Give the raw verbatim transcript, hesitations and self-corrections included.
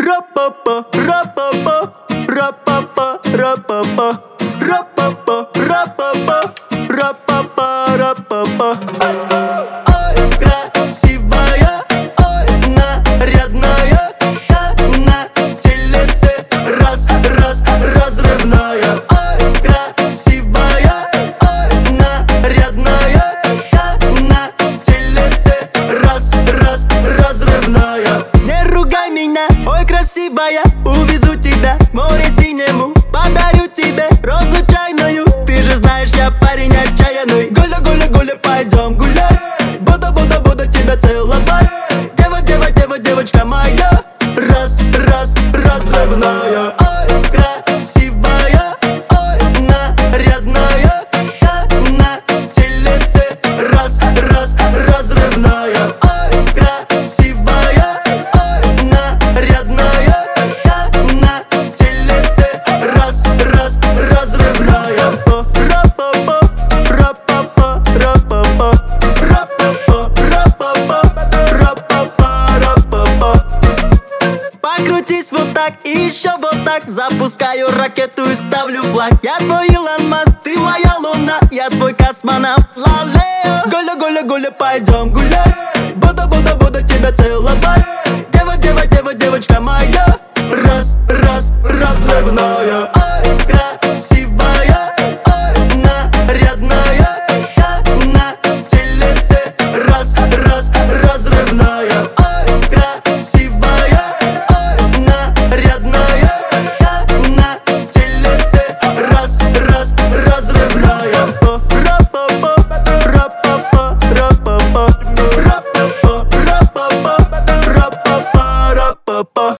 Ра-па-па, ра-па-па, ра-па-па, ра-па-па, ра-па-па, ра-па-па, ра-па-па, ра-па-па. Ой, красивая, ой, нарядная, вся на стиле ты, раз, раз, разрывная. Ой, красивая, ой, нарядная, вся на стиле ты, раз, раз, разрывная. Не ругай меня, ой, красивая, увезу тебя к море синему, подарю тебе розу чайную. Ты же знаешь, я парень отчаянный. Гуля, гуля, гуля, пойдем гулять. Буду, буду, буду тебя целовать. Дева, дева, дева, девочка моя, раз, раз, разрывная. Ой, красивая, ой, нарядная, вся на стиле ты, раз, раз, разрывная. Ой, красивая, ой, нарядная, вся на стиле ты, раз, раз, разрывная. Ра-па-па, ра-па-па, ра-па-па, ра-па-па, ра-па-па, ра-па-па, ра-па-па. Покрутись вот так и еще вот так. Запускаю ракету и ставлю флаг. Я твой Илон Маск, ты моя луна, я твой космонавт. Лалео. Гуля, гуля, гуля, пойдем гулять. Буду, буду, буду тебя целовать. Дева, дева, дева, девочка моя, раз, раз, разрывная.